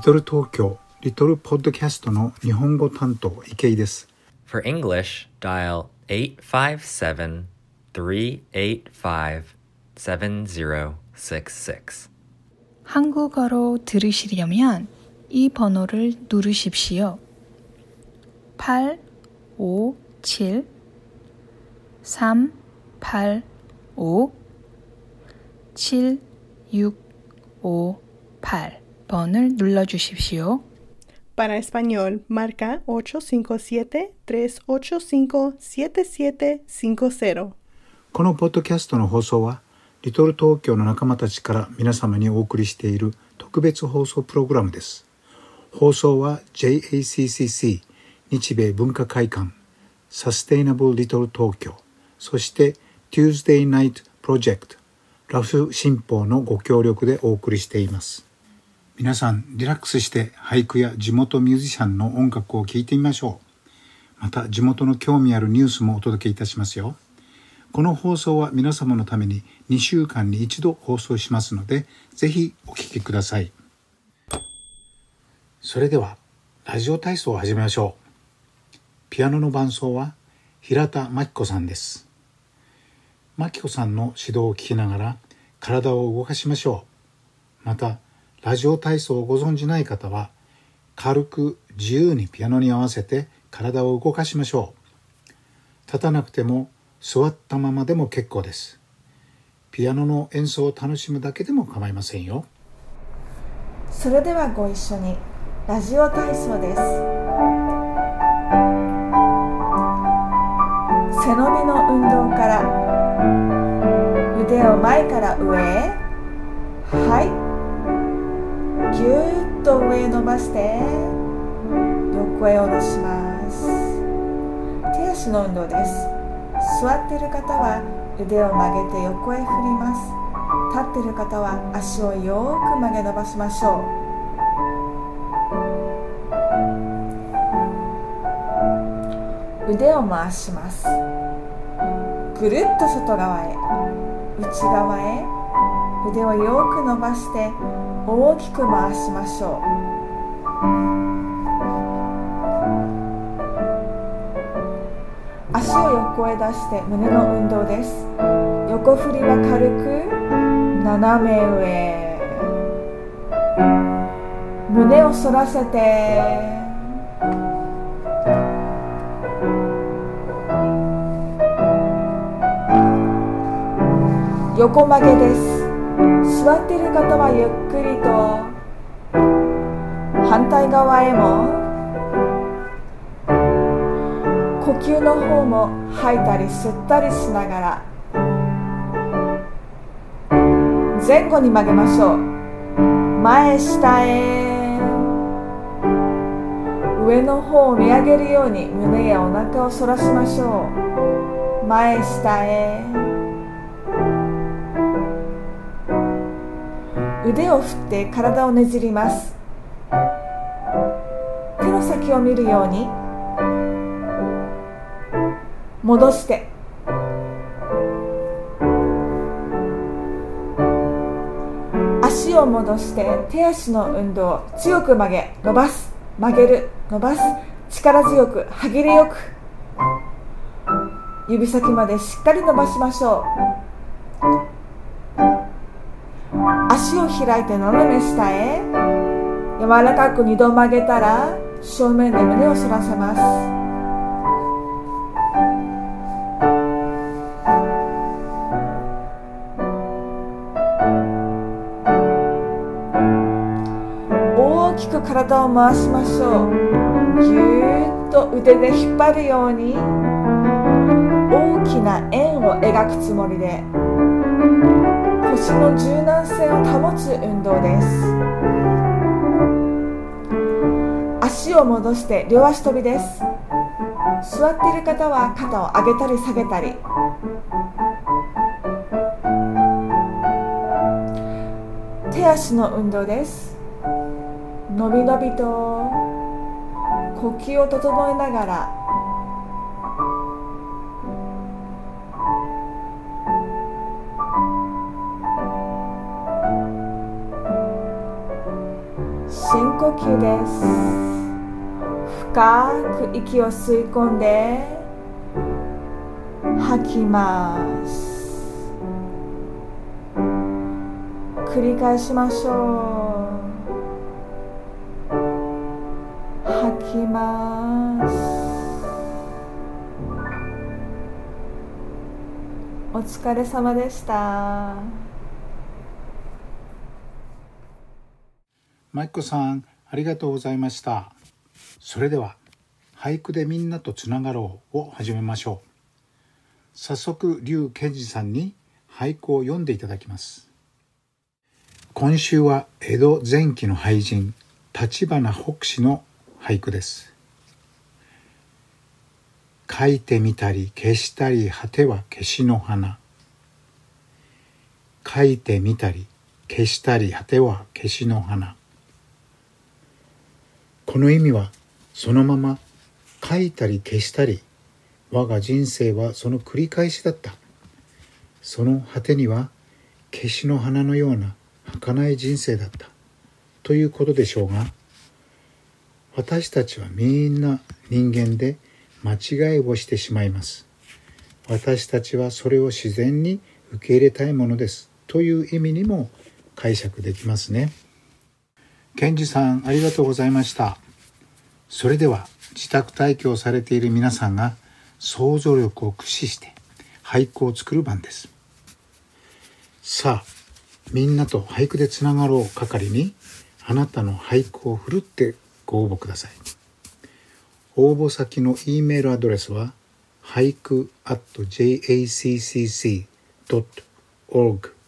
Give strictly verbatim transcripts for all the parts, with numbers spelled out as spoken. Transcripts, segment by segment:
トル東京リトルポッドキャストの日本語担当池井です。 For English, dial eight five seven, three eight five, seven zero six six. 한국어로 들으시려면 이 번호를 누르십시오. 팔 오 칠 삼 팔 오 칠 육 오 팔 번을 눌러주십시오. Para español, marca ocho cinco siete, tres ocho cinco, siete siete cinco cero。 このポッドキャストの放送はリトル東京の仲間たちから皆様にお送りしている特別放送プログラムです。放送は ジェイエーシーシーシー 日米文化会館、サステイナブルリトル東京、そして Tuesday Night Project、ラフ新報のご協力でお送りしています。皆さんリラックスして俳句や地元ミュージシャンの音楽を聴いてみましょう。また地元の興味あるニュースもお届けいたしますよ。この放送は皆様のためににしゅうかんに一度放送しますので、ぜひお聞きください。それではラジオ体操を始めましょう。ピアノの伴奏は平田真希子さんです。真希子さんの指導を聞きながら体を動かしましょう。またラジオ体操をご存じない方は軽く自由にピアノに合わせて体を動かしましょう。立たなくても座ったままでも結構です。ピアノの演奏を楽しむだけでも構いませんよ。 それではご一緒にラジオ体操です。背伸びの運動から、腕を前から上へ、はい、ぎゅーっと上へ伸ばして横へ下ろします。手足の運動です。座っている方は腕を曲げて横へ振ります。立っている方は足をよく曲げ伸ばしましょう。腕を回します。ぐるっと外側へ、内側へ、腕をよく伸ばして大きく回しましょう。足を横へ出して胸の運動です。横振りは軽く斜め上、胸を反らせて横曲げです。座っている方はゆっくりと反対側へも、呼吸の方も吐いたり吸ったりしながら前後に曲げましょう。前下へ、上の方を見上げるように胸やお腹を反らしましょう。前下へ、腕を振って体をねじります。手の先を見るように戻して、足を戻して手足の運動、強く曲げ伸ばす、曲げる伸ばす、力強く歯切れよく指先までしっかり伸ばしましょう。足を開いて斜め下へ、柔らかくにど曲げたら正面で胸を反らせます。大きく体を回しましょう。ぎゅーっと腕で引っ張るように大きな円を描くつもりで腰の柔軟性を保つ運動です。足を戻して両足跳びです。座っている方は肩を上げたり下げたり、手足の運動です。のびのびと呼吸を整えながらし深呼吸です。深く息を吸い込んで吐きます。繰り返しましょう。吐きます。お疲れ様でした。 マイコさん、ありがとうございました。それでは、俳句でみんなとつながろうを始めましょう。早速、劉健二さんに俳句を読んでいただきます。今週は江戸前期の俳人、立花北氏の俳句です。書いてみたり消したり果ては消しの花。書いてみたり消したり果ては消しの花。この意味はそのまま書いたり消したり、我が人生はその繰り返しだった。その果てには消しの花のような儚い人生だったということでしょうが、私たちはみんな人間で間違いをしてしまいます。私たちはそれを自然に受け入れたいものですという意味にも解釈できますね。健二さん、ありがとうございました。それでは自宅待機をされている皆さんが想像力を駆使して俳句を作る番です。さあ、みんなと俳句でつながろう係にあなたの俳句をふるってご応募ください。応募先の E メールアドレスは俳句 アット ジェイエーシーシーシードットオールジー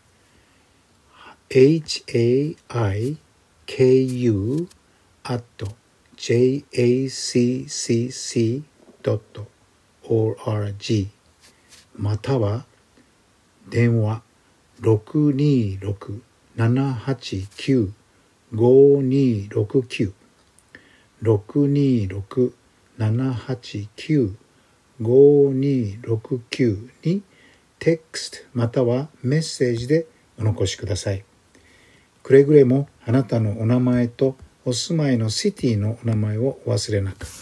エイチエーアイケーユー アット ジェイエーシーシーシードットオールジー または電話 ろくにーろく ななはちきゅう ごにーろくきゅう ろくにーろく ななはちきゅう ごにーろくきゅう にテクストまたはメッセージでお残しください。くれぐれもあなたのお名前とお住まいのシティのお名前をお忘れなく。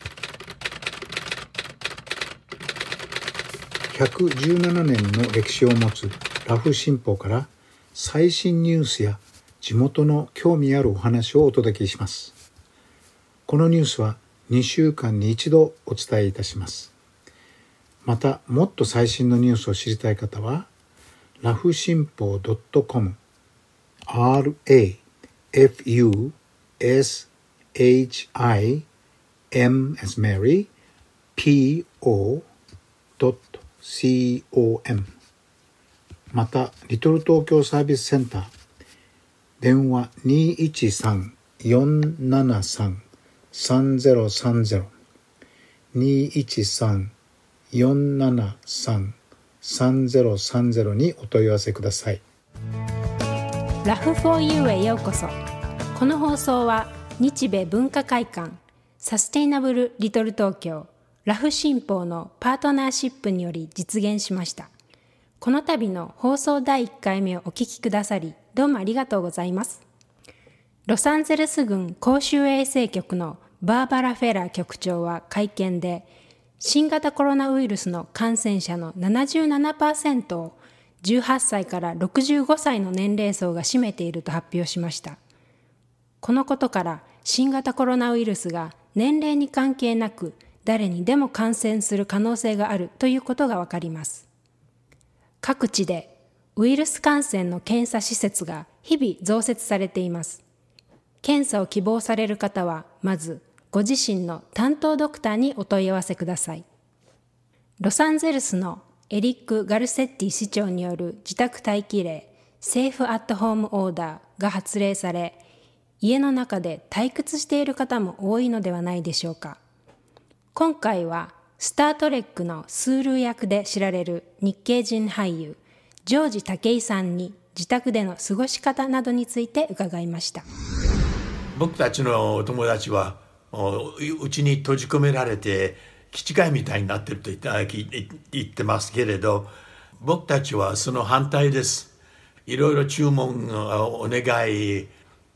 ひゃくじゅうななねんの歴史を持つラフ新報から最新ニュースや地元の興味あるお話をお届けします。このニュースはにしゅうかんに一度お伝えいたします。またもっと最新のニュースを知りたい方はラフ新報 .comアールエーエフユーエスエイチアイエム as Maryピーオー ドット コム またリトル東京サービスセンター電話 にいちさん よんななさん さんぜろさんぜろ にいちさん よんななさん さんぜろさんぜろにお問い合わせください。 ラフ フォーユー へようこそ。この放送は日米文化会館サステイナブルリトル東京ラフ新報のパートナーシップにより実現しました。この度の放送だいいっかいめをお聞きくださりどうもありがとうございます。ロサンゼルス郡公衆衛生局のバーバラ・フェラー局長は会見で新型コロナウイルスの感染者の ななじゅうななパーセント をじゅうはっさいからろくじゅうごさいの年齢層が占めていると発表しました。このことから新型コロナウイルスが年齢に関係なく誰にでも感染する可能性があるということがわかります。各地でウイルス感染の検査施設が日々増設されています。検査を希望される方はまずご自身の担当ドクターにお問い合わせください。ロサンゼルスのエリック・ガルセッティ市長による自宅待機令セーフ・アット・ホーム・オーダーが発令され、家の中で退屈している方も多いのではないでしょうか。今回はスタートレックのスールー役で知られる日系人俳優ジョージ・武井さんに自宅での過ごし方などについて伺いました。 僕たちの友達はうちに閉じ込められて気違いみたいになってると言ってますけれど、僕たちはその反対です。いろいろ注文お願い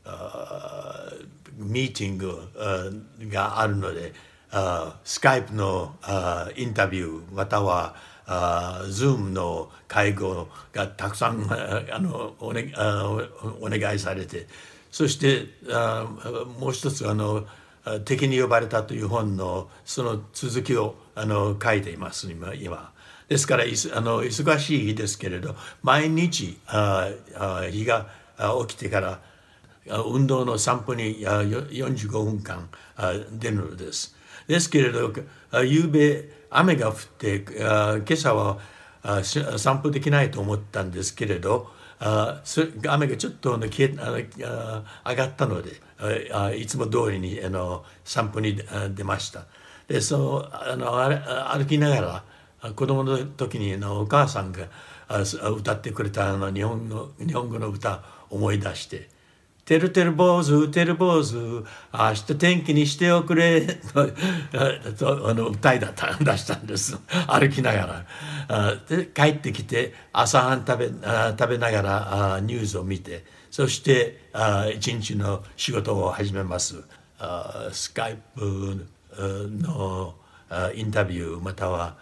あミーティングあがあるので、あスカイプのあインタビューまたはあ Zoom の会合がたくさんあの お,、ね、あお願いされて、そしてあもう一つあの敵に呼ばれたという本のその続きをあの書いています今。今ですからいあの忙しい日ですけれど、毎日ああ日が起きてから運動の散歩によんじゅうごふんかん出るのです。ですけれど、夕べ雨が降って今朝は散歩できないと思ったんですけれど、雨がちょっと消え上がったので、いつも通りにあの散歩に出ました。でそのあの歩きながら子供の時にのお母さんが歌ってくれたあの日本の日本語の歌を思い出して、てるてる坊主てる坊主明日天気にしておくれとあの歌いだった出したんです。歩きながらで帰ってきて朝飯食べ食べながらニュースを見て、そして一日の仕事を始めます。スカイプのインタビューまたは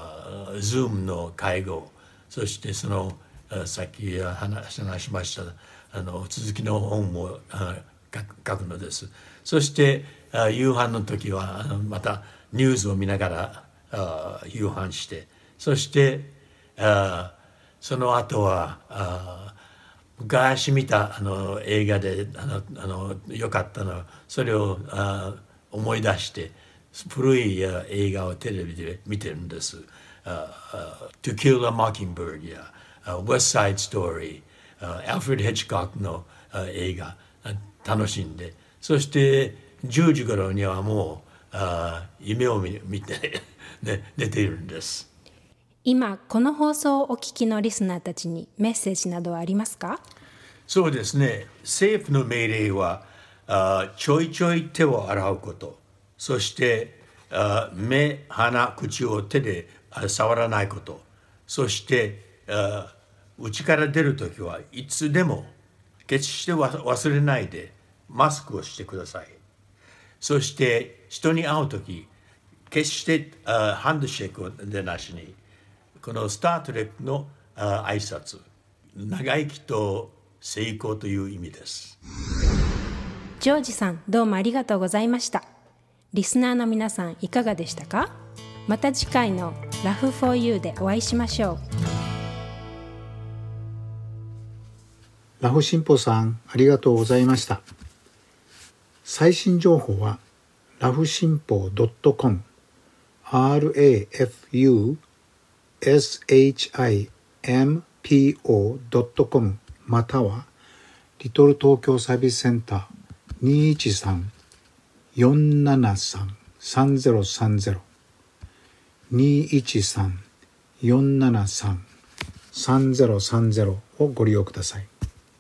Zoom の会合、そしてそのさっき話しましたあの続きの本を書くのです。そして夕飯の時はまたニュースを見ながら夕飯して、そしてその後は昔見たあの映画であのあのよかったのそれを思い出して古い映画をテレビで見てるんです。uh, uh, To Kill a Mockingbird や、uh, West Side Story、uh, アルフレッド・ヘッジコックの、uh, 映画、uh, 楽しんで、そしてじゅうじ頃にはもう、uh, 夢を見、見て、ね、寝ているんです。 今この放送をお聞きのリスナーたちにメッセージなどはありますか？ そうですね。政府の命令は、uh, ちょいちょい手を洗うこと、そしてUh, 目、鼻、口を手で、uh, 触らないこと、そして、uh, 家から出るときはいつでも決して忘れないでマスクをしてください。そして人に会うとき決して、uh, ハンドシェイクでなしに、このスタートレックの、uh, 挨拶、長生きと成功という意味です。 ジョージさん、どうもありがとうございました。リスナーの皆さんいかがでしたか？また次回の ラフ フォー ユー でお会いしましょう。ラフ新報さんありがとうございました。最新情報はラフ新報 .com ラフ シンポ またはリトル東京サービスセンター にいちさん よんななさん さんぜろさんぜろ にいちさん よんななさん さんぜろさんぜろ をご利用ください。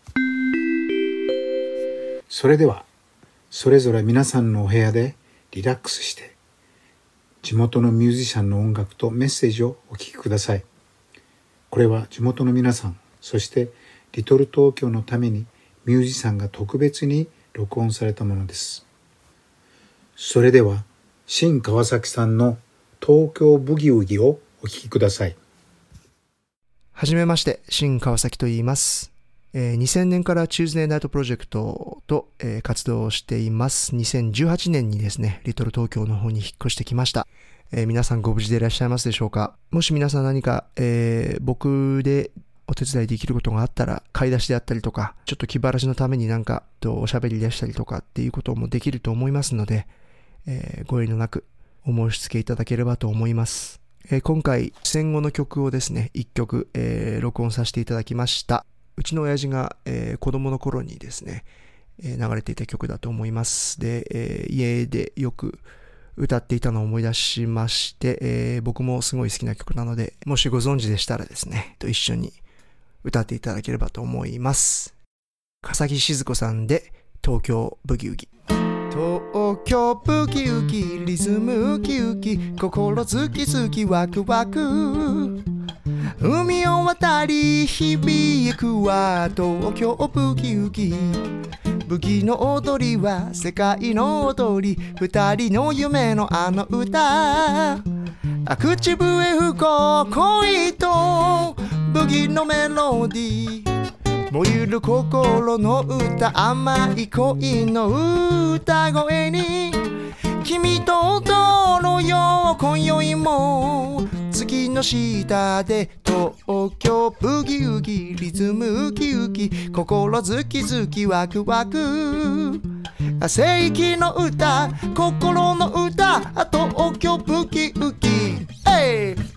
それではそれぞれ皆さんのお部屋でリラックスして地元のミュージシャンの音楽とメッセージをお聴きください。これは地元の皆さん、そしてリトル東京のためにミュージシャンが特別に録音されたものです。それでは新川崎さんの東京ブギウギをお聴きください。 はじめまして、新川崎と言います。えー、にせんねんからチューズデーナイトプロジェクトと、えー、活動をしています。にせんじゅうはちねんにですね、リトル東京の方に引っ越してきました。えー、皆さんご無事でいらっしゃいますでしょうか？もし皆さん何か、えー、僕でお手伝いできることがあったら、買い出しであったりとか、ちょっと気晴らしのためになんかとおしゃべりでしたりとかっていうこともできると思いますので、えー、ご遠慮なくお申し付けいただければと思います。えー、今回戦後の曲をですね、いっきょく、えー、録音させていただきました。うちの親父が、えー、子供の頃にですね、えー、流れていた曲だと思います。で、えー、家でよく歌っていたのを思い出しまして、えー、僕もすごい好きな曲なので、もしご存知でしたらですね、と一緒に歌っていただければと思います。笠木静子さんで東京ブギウギ。東京ブギウギ、リズムウキウキ、心ズキズキワクワク、海を渡り響くは東京ブギウギ、 ブギの踊りは世界の踊り、二人の夢のあの歌、口笛吹こう恋とブギのメロディー、燃える心の歌、甘い恋の歌声に君と踊ろうよ今宵も、月の下で東京ブギウギ、リズムウキウキ、心ズキズキワクワク、世紀の歌、心の歌、東京ブギウギ、えい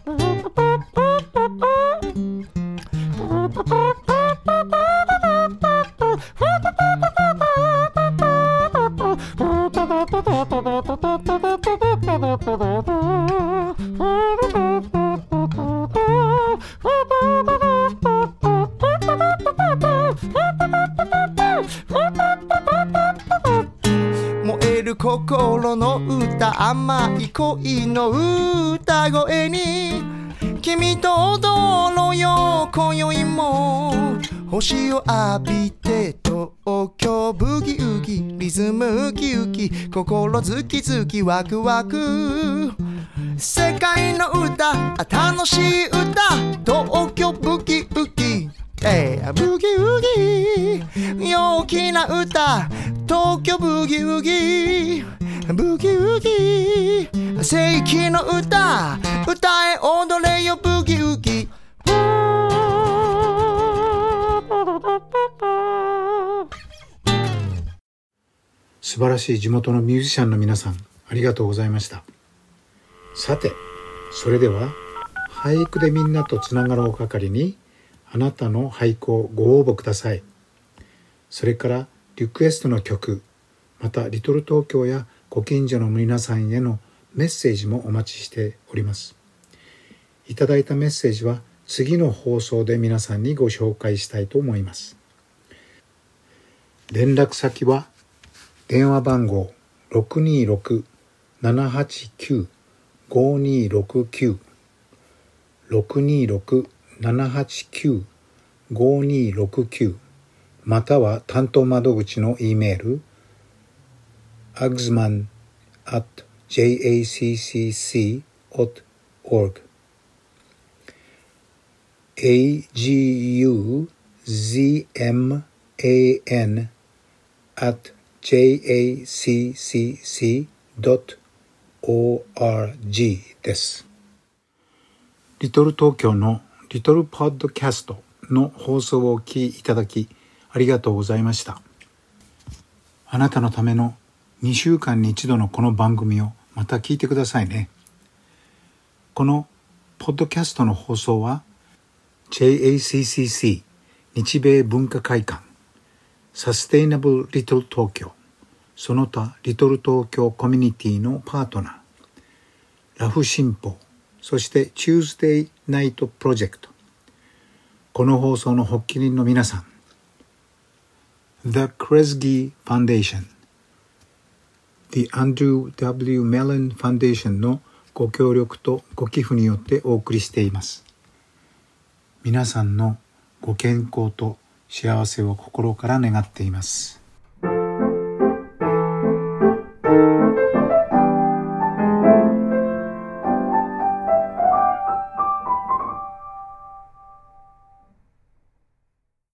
燃える心の歌、甘い恋の歌声に君と踊ろうよ今宵も、星を浴びて東京ブギウギ、リズムウキウキ、心ズキズキワクワク、世界の歌、楽しい歌、東京ブギウギ、えー、ブギウギ、陽気な歌、東京ブギウギ、ブギウギ、世紀の歌、歌え踊れよブギウギ。 素晴らしい地元のミュージシャンの皆さん、ありがとうございました。さて、それでは俳句でみんなとつながろう係に、あなたの俳句をご応募ください。それからリクエストの曲、またリトル東京やご近所の皆さんへのメッセージもお待ちしております。いただいたメッセージは次の放送で皆さんにご紹介したいと思います。連絡先は電話番号 ろくにろく ななはちきゅう ごにろくきゅう ろくにろく ななはちきゅう ごにろくきゅう または担当窓口の E メール アグズマン アット ジェイエーシーシーシー ドット オーアールジェイエーシーシー ドット オーアールジー です。リトル東京のリトルポッドキャストの放送をお聞きいただきありがとうございました。あなたのためのにしゅうかんに一度のこの番組をまた聞いてくださいね。このポッドキャストの放送は ジェイエーシーシーシー 日米文化会館、サステイナブルリトル東京、その他リトル東京コミュニティのパートナー、ラフ新報、そしてチューズデイナイトプロジェクト、この放送の発起人の皆さん、The Kresge Foundation、The Andrew W. Mellon Foundation のご協力とご寄付によってお送りしています。皆さんのご健康と幸せを心から願っています。